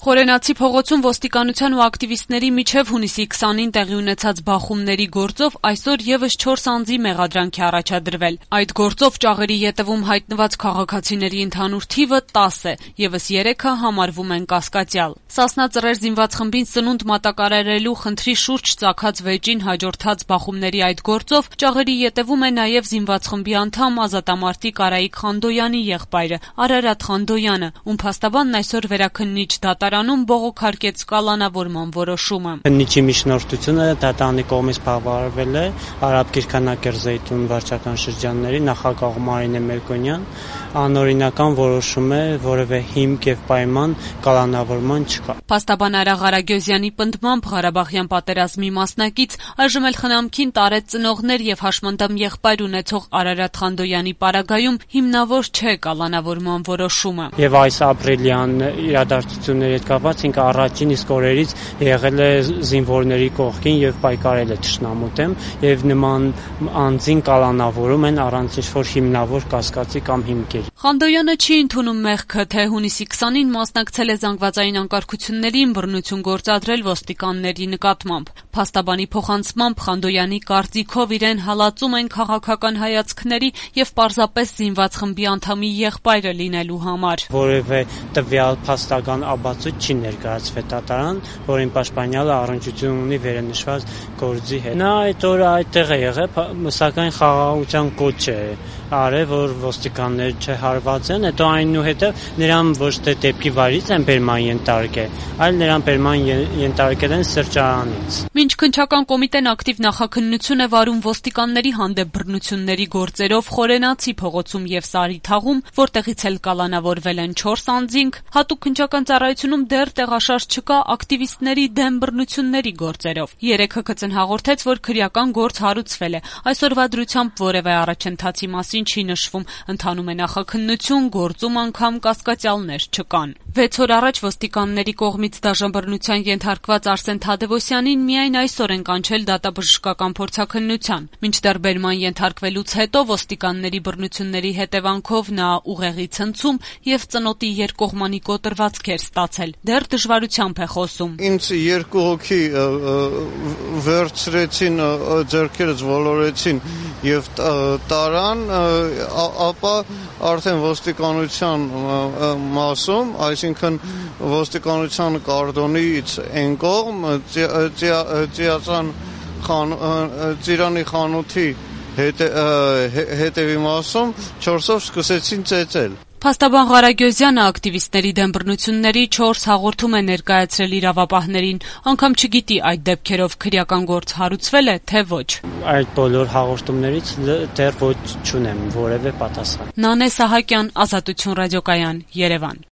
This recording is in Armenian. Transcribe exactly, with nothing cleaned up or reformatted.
Խորենացի փողոցում ոստիկանության ու ակտիվիստների միջև հունիսի քսանին տեղի ունեցած բախումների գործով այսօր ևս չորս անձի մեղադրանք է առաջադրվել։ Այդ գործով ճաղերի ետևում հայտնված քաղաքացիների ընդհանուր թիվը տաս է, ևս երեքը համարվում են կասկածյալ։ Սասնա Ծռեր զինված խմբին սնունդ մատակարարելու խնդրի շուրջ ծագած վեճին հաջորդած բախումների այդ գործով ճաղերի ետևում է նաև զինված խմբի անդամ ազատամարտիկ Արայիկ Խանդոյանի եղբայրը Արարատ Խանդոյանը, ում փաստաբանն այսօր վերաքննիչ դատարանում բողոքարկեց կալանավորման որոշումը։ Քննիչի միջնորդությունը դատարանի կողմից բավարարվել է Արաբ Կիրքանակերտ վարչական շրջանների նախագահ Մարինե Մերկոնյան, անօրինական որոշում է, որևէ հիմք եւ պայման կալանավորման չկա։ Փաստաբան Արա Ղարագյոզյանի պնդմամբ Ղարաբաղյան պատերազմի մասնակից այժմ էլ խնամքին տարեց ծնողներ եւ հաշմանդամ եղբայր ունեցող Արարատ Խանդոյանի պարագայում հիմնավոր չէ կալանավորման որոշումը։ Եվ այս ապրիլյան իրադարձությունների հետ կապված ինքը առաջին իսկ օրերից եղել է զինվորների կողքին եւ պայքարել է թշնամու դեմ եւ նման անձին կալանավորում են առանց ինչ-որ հիմնավոր կասկածի կամ հիմքերի։ Խանդոյանը չի ընդունում մեղքը, թե հունիսի քսանին մասնակցել է զանգվածային անկարգություններին, բռնություն գործադրել ոստիկանների նկատմամբ։ Փաստաբանի փոխանցմամբ Խանդոյանի կարծիքով իրեն հալածում են քաղաքական հայացքների եւ պարզապես զինված խմբի անդամի եղբայրը լինելու համար։ Որևէ տվյալ փաստական աբացույց չի ներկայացվել դատարան, որին պաշտպանյալը առնչություն ունի վերենշված գործի հետ։ Նա այդ օրը այդտեղ է եղել, սակայն խաղաղության կոչ է արել, որ ոստիկանները չհարված են, հետո այնուհետև նրան ոչ թե դեպքի վայրից են բերման ենթարկել, այլ նրան բերման ենթարկել են սրճարանից։ Մինչ քննչական կոմիտեն ակտիվ նախաքննություն է վարում ոստիկանների հանդեպ բռնությունների գործերով Խորենացի փողոցում եւ Սարիթաղում, որտեղից էլ կալանավորվել են չորս անձինք, հատուկ քննչական ծառայությունում դեռ տեղաշարժ չկա ակտիվիստների դեմ բռնությունների գործերով։ Երեքը ԿՑ-ն հաղորդեց, որ քրեական գործ հարուցվել է։ Այսօրվա դրությամբ որևէ առաջընթացի մասին չի նշվում, ընթանում է նախաքննություն, գործում անգամ կասկածյալներ չկան։ Վեց օր առաջ ոստիկանների կողմից դաշնբռնության ենթարկված Արսեն Թադևոսյանին միայն այսօր են կանչել դատաբժշկական փորձաքննության։ Մինչդեռ բերման ենթարկվելուց հետո ոստիկանների բռնությունների հետևանքով նա ուղեղի ցնցում եւ ծնոտի երկկողմանի կոտրվածք էր ստացել։ Դեռ դժվարությամբ է խոսում։ Ինձ երկու հոգի վերցրեցին, ձեռքերս ոլորեցին եւ տարան, ապա արդեն ոստիկանության մասում, այսինքն ոստիկանության կորդոնից այն կողմ Ծիածան Ծիրանի խանութի հետևի մասում չորսով սկսեցին ծեծել։ Փաստաբան Ղարագյոզյանը ակտիվիստների դեմ բռնությունների չորս հաղորդում է ներկայացրել իրավապահներին, անգամ չգիտի այդ դեպքերով քրեական գործ հարուցվել է, թե ոչ։ Այդ բոլոր հաղորդումներից դեռ ոչ չունեմ որևէ պատասխան։ Նանե Սահակյան, Ազատություն ռադիոկայան, Երևան։